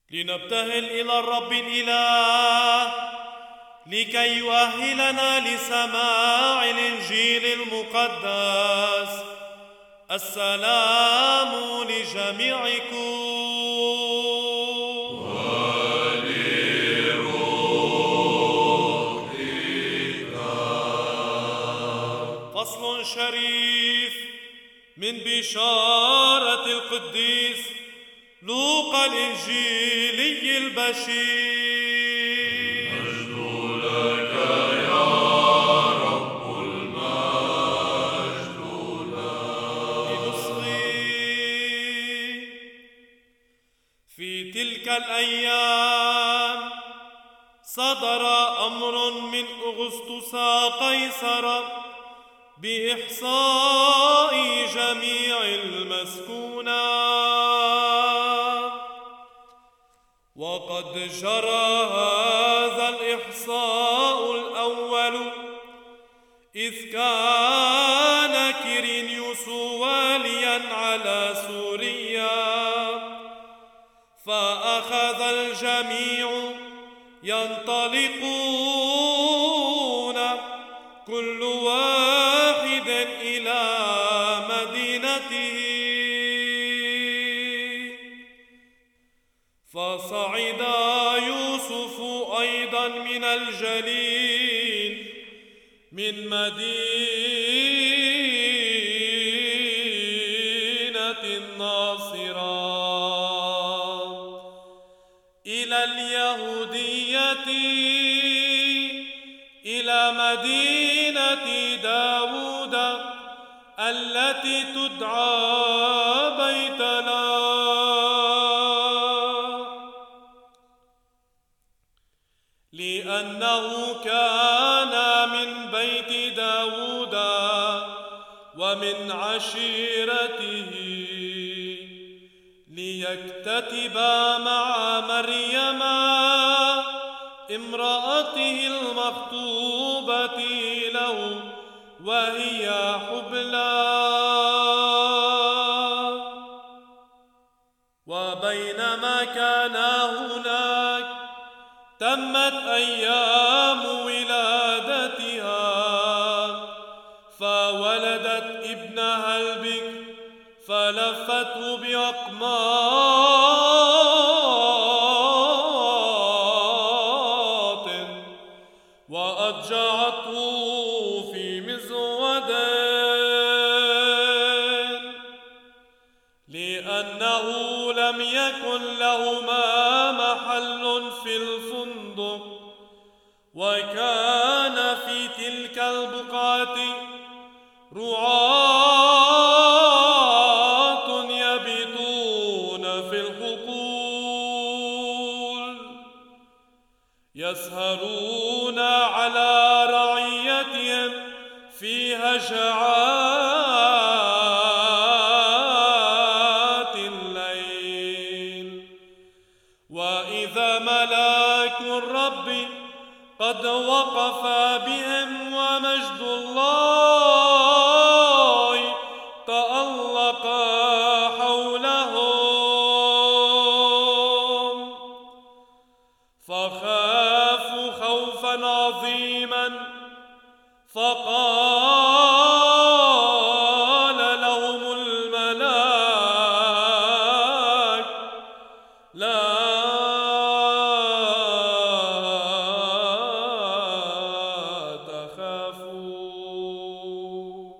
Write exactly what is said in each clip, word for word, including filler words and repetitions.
لنبتهل إلى الرب الإله لكي يؤهلنا لسماع الإنجيل المقدس. السلام لجميعكم. فصل شريف من بشارة القديس لوقا الإنجيلي البشير. مجد لك يا رب، المجد لك. لنصغي. في تلك الأيام صدر أمر من أغسطس قيصر بإحصاء جميع المسكونة، وقد جرى هذا الإحصاء الأول إذ كان كيرينيوس واليا على سوريا، فأخذ الجميع ينطلقون كل واحد إلى مدينته. فصعد يوسف أيضا من الجليل من مدينة الناصرة إلى اليهودية، إلى مدينة داود التي تدعى بيت لحم، لأنه كان من بيت داود ومن عشيرته، ليكتتب مع مريم امرأته المخطوبة له وهي حبلى. وبينما كان هناك تمت أيام ولادتها، فولدت ابنها البكر فلفته بأقماط وأضجعته في مزود، لأنه لم يكن لهما محل في الفندق، وكان في تلك البقعة رعاة يبيتون في الحقول يسهرون على رعيتهم في هجعات الليل. وإذا ملاك الرب قد وقف بهم ومجد الله تألق حولهم، فخافوا خوفا عظيما. فقال لهم الملاك: لا تخافوا،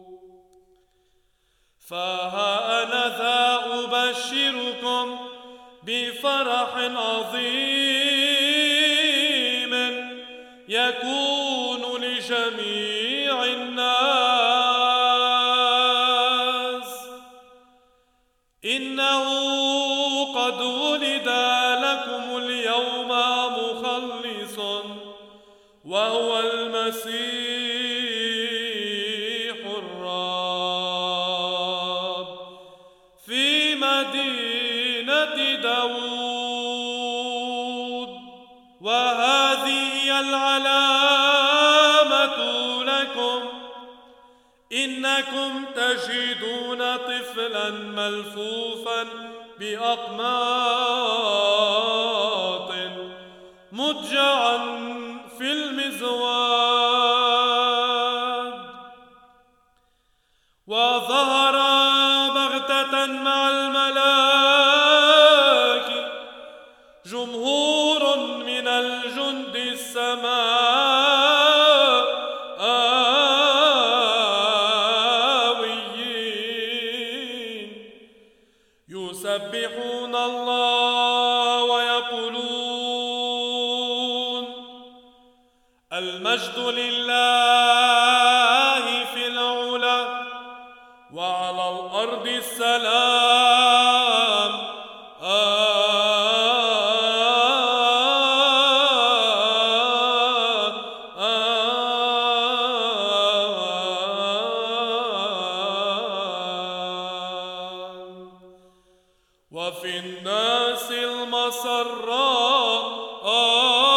فها أنا ذا أبشركم بفرح عظيم يكون لجميع الناس. إنه قد ولد لكم اليوم مخلص، وهو المسيح الرب، في مدينة داود. وهذه هي العلامة لكم: إنكم تجدون طفلا ملفوفا بأقمار الزواد، وظهر بغتة مع الملاك جمهور من الجند السماويين يسبحون الله ويقولون: المجد لله في العلا، وعلى الأرض السلام. وفي الناس المسرات